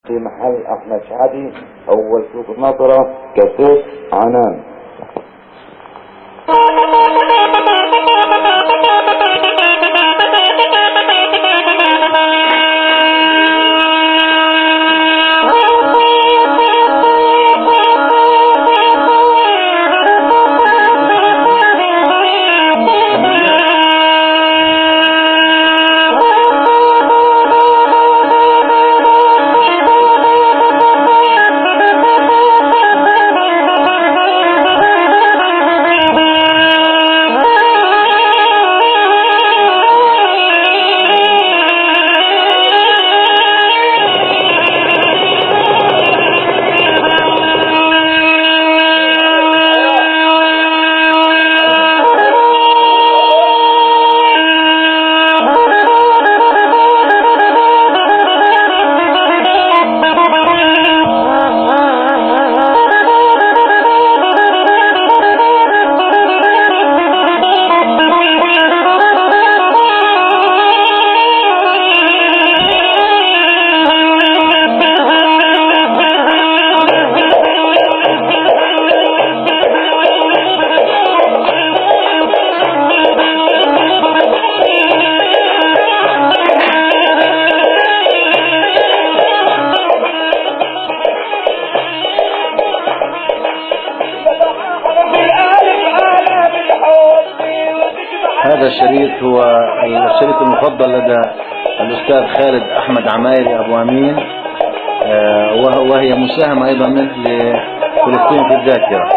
في محل احمد شعبي اول سوق نظرة كاسيت عنان. هذا الشريط هو الشريط المفضل لدى الأستاذ خالد أحمد عمايري أبو أمين، وهي مساهمة أيضا لفلسطين في الذاكرة.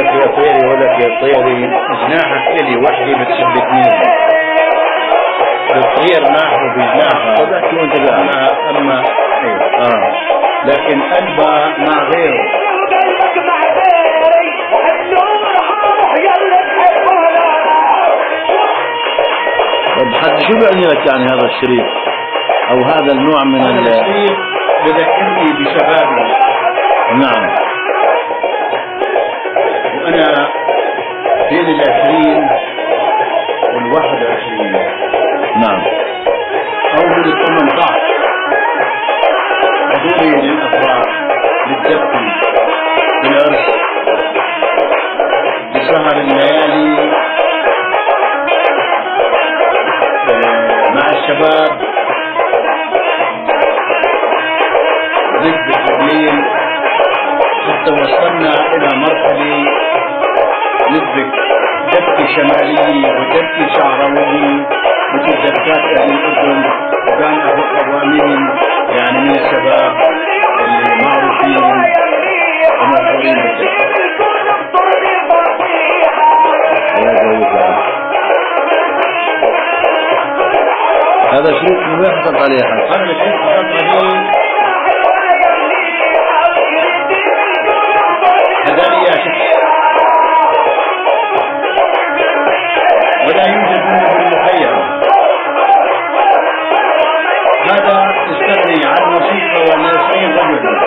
يا طيري ولك يا طيري جناحك إلي وحدي بتشد اثنين بتطير معه بجناحها صدقت وانت قاعد أما إيه. لكن قلبها مع غيره. طب حد شو بيعني لك يعني هذا الشريط او هذا النوع من هذا الشريط بذكرني بشبابي. نعم. وأنا بين 20 وال21. نعم. أو من 18 حضوري للأفراح للدفن بالعرس بسهر الليالي مع الشباب ضد الليل حتى وصلنا إلى مرحلة نسبك دبكة شمالية ودبكة شعراوية مثل دبكات أهل الأردن. وكان أبو قوامين يعني من الشباب اللي معروفين ومشهورين بالدبكة. هذا شريط من وين حصلت عليه حد؟ هذا الشيء حصلت عليه هداني شخص ولا يوجد منه بالمخيم. هذا استغني عن موسيقى وناسين رجل.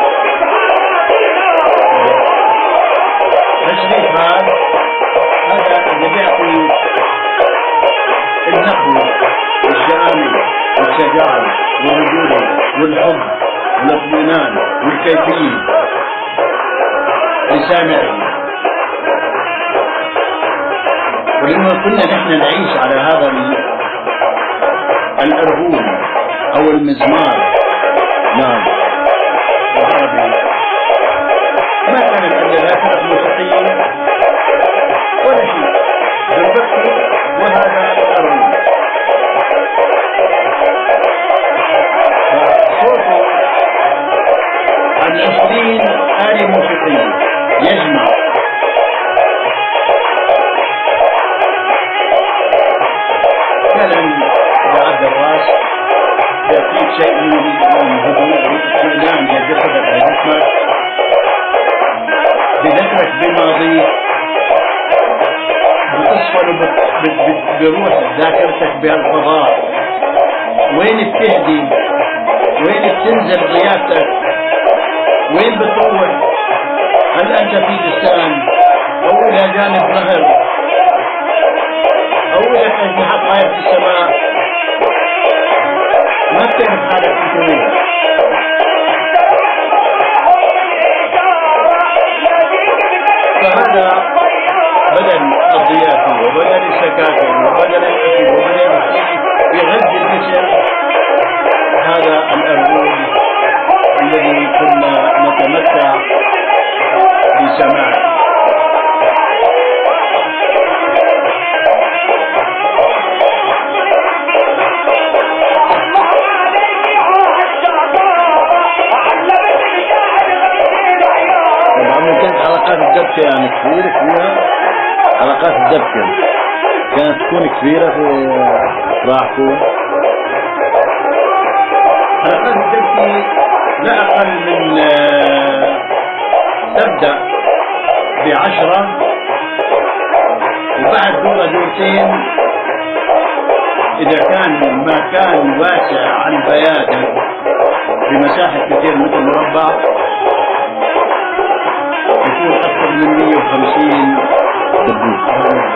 الشريف هذا اللي بيعطي النحو والشآمل والشجاعة والرجولة والحب والاطمئنان والكيفية لسامعه. ولما كنا نحن نعيش على هذا الأرغول أو المزمار. نعم. العربي ما كانت عندنا لا فرق موسيقية ولا شيء بالبكر وهذا الأرغول. فصوته عن 20 آلة موسيقية يجمع فعلا بعد الراس يعطيك شيء من الهدوء والاطمئنان لجسدك لجسمك بذكرك بماضيك بتصفى بروح ذاكرتك بهالفضاء. وين بتهدي وين بتنزل ضيافتك وين بتروح. هل أنت في لسان أو إلى جانب نهر أو إلى أجنحة طاير في السماء ما بتعرف حالك في وين. فهذا بدل الضيافة وبدل السكاكين وبدل الأكل وبدل الشيء يغذي الجسم. هذا الأرغول الذي كنا نتمتع بسماعه. كانت حلقات الدبكة يعني كبيرة فيها. حلقات الدبكة كانت تكون كبيرة في راحكم. حلقات الدبكة لا أقل من تبدأ ب10 وبعد دورة دورتين إذا كان المكان واسع عن بيادة بمساحة كثير مثل مربع يكون أكثر من 150 دبوس.